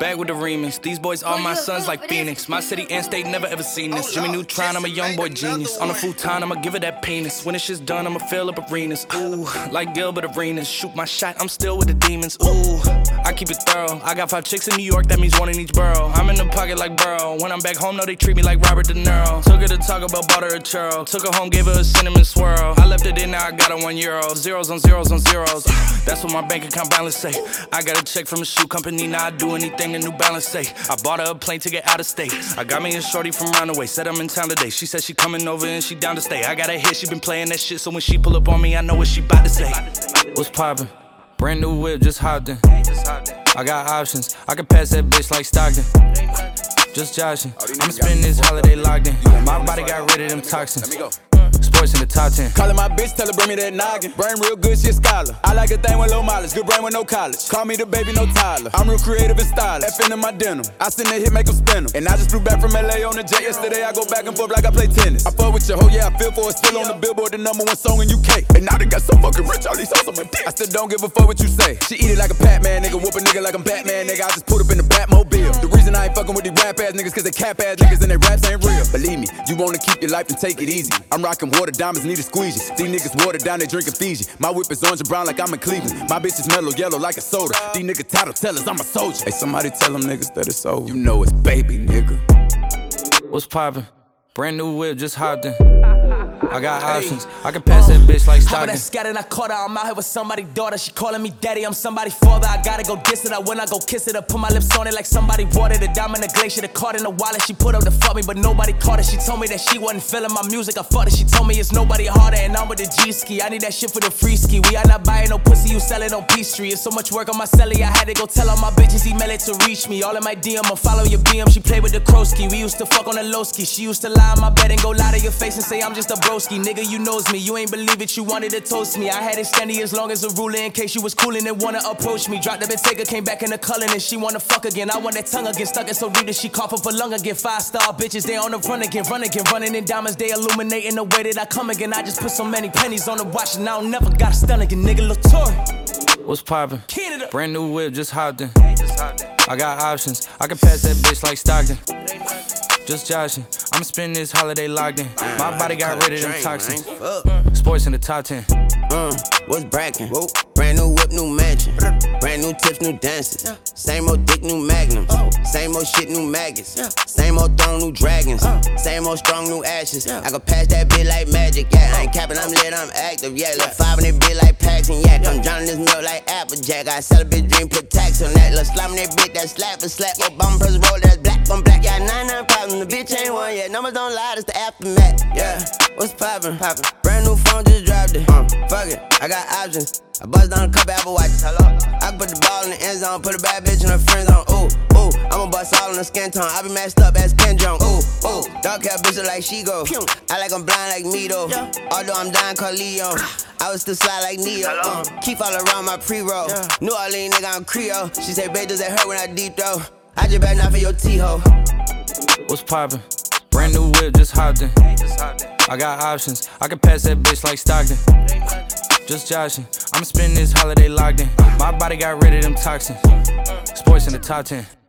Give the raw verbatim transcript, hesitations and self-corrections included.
Back with the remix. These boys all my sons like Phoenix. My city and state never ever seen this. Jimmy Neutron, I'm a young boy genius. On a futon, I'ma give it that penis. When this shit's done, I'ma fill up arenas. Ooh, like Gilbert Arenas. Shoot my shot, I'm still with the demons. Ooh, I keep it thorough. I got five chicks in New York, that means one in each borough. I'm in the pocket like Burrow. When I'm back home, no, they treat me like Robert De Niro. Took her to Taco Bell, bought her a churro. Took her home, gave her a cinnamon swirl. I left it in, now I got her one euro. Zeros on zeros on zeros. That's what my bank account balance say. I got a check from a shoe company, now I do anything a New Balance say. I bought her a plane ticket out of state. I got me a shorty from Roundaway, said I'm in town today. She said she coming over and she down to stay. I got a hit, she been playing that shit, so when she pull up on me, I know what she bout to say. What's poppin'? Brand new whip, just hopped in. I got options, I can pass that bitch like Stockton. Just joshing, I'ma spend this holiday locked in. My body got rid of them toxins. Sports in the top ten. Callin' my bitch, tell her bring me that noggin. Brain real good, she a scholar. I like a thing with low mileage, good brain with no college. Call me the baby, no Tyler. I'm real creative and stylish. F in my denim. I send that hit, make them spin 'em. And I just flew back from L A on the jet yesterday. I go back and forth like I play tennis. I fuck with your hoe, yeah, I feel for it. Still on the Billboard, the number one song in U K. And now they got so fucking rich, all these hoes on my dick. I still don't give a fuck what you say. She eat it like a Pac-Man, nigga. Whoop a nigga like I'm Batman, nigga. I just put up in the Batmobile. The reason I ain't fucking with these rap ass niggas, cause they cap ass niggas and they raps ain't real. Believe me, you wanna keep your life and take it easy. I'm rocking water diamonds, need a squeegee. These niggas watered down, they drinking Fiji. My whip is orange and brown like I'm in Cleveland. My bitch is mellow yellow like a soda. These niggas title tellers, I'm a soldier. Hey, somebody tell them niggas that it's over. You know it's baby, nigga. What's poppin'? Brand new whip, just hopped in. I got options, I can pass that bitch like Stockton. I scattered, I caught her, I'm out here with somebody's daughter. She calling me daddy, I'm somebody's father. I gotta go diss it, I when I go kiss it. I put my lips on it like somebody watered the diamond, the glacier, the card in the wallet. She put up to fuck me, but nobody caught it. She told me that she wasn't feeling my music, I fucked it. She told me it's nobody harder, and I'm with the G-ski. I need that shit for the free ski. We are not buying no pussy, you sell it on P Street. It's so much work on my celly, I had to go tell all my bitches, email it to reach me. All in my D M, I follow your B M. She played with the Krosky. We used to fuck on the low ski. She used to lie on my bed and go lie to your face and say I'm just a broski. Nigga, you knows me, you ain't believe it, you wanted to toast me. I had it standing as long as a ruler in case you was coolin' and wanna approach me. Dropped the Bentayga, came back in the culling and she wanna fuck again. I want that tongue again, stuck it so deep that she cough up a lung again. Five star bitches, they on the run again, run again, running in diamonds, they illuminating the way that I come again. I just put so many pennies on the watch and I don't never gotta stun again, nigga. Latour. What's poppin'? Brand new whip, just hopped in. I got options, I can pass that bitch like Stockton. Just joshing, I'ma spend this holiday locked in. My body got rid of them toxins. Sports in the top ten. Uh, what's brackin'? Brand new whip, new mansion. Brand new tips, new dances. Same old dick, new magnums. Same old shit, new maggots. Same old throne, new dragons. Same old strong, new ashes. I can pass that bitch like magic, yeah. I ain't capping, I'm lit, I'm active, yeah. Look five in that bitch like Paxton, yeah. I'm drowning this milk like Applejack. I sell a bitch dream, put tax on that. Look slime that bitch, that slap for slap. Yo, bum press roll, that's black on black. Yeah, nine nine problems, the bitch ain't one yet. Numbers don't lie, it's the aftermath, yeah. What's poppin'? Poppin'. Brand new phone, just dropped it. Uh, fuck it, I got options. I bust down a couple Apple Watches. Hello? I can put the ball in the end zone, put a bad bitch in her friend zone. Ooh, ooh, I'ma bust all in the skin tone. I be messed up as Ken Jong. Ooh, ooh, dark hair bitch look like she go. I like I'm blind like me though. Although I'm dying called Leon. I was still slide like Neo. Uh, keep all around my pre-roll. New Orleans nigga, I'm Creole. She say, babe, does that hurt when I deep throw? I just better not for your T-ho. What's poppin'? Brand new whip, just hopped in. I got options, I can pass that bitch like Stockton. Just joshing, I'ma spend this holiday locked in. My body got rid of them toxins. Sports in the top ten.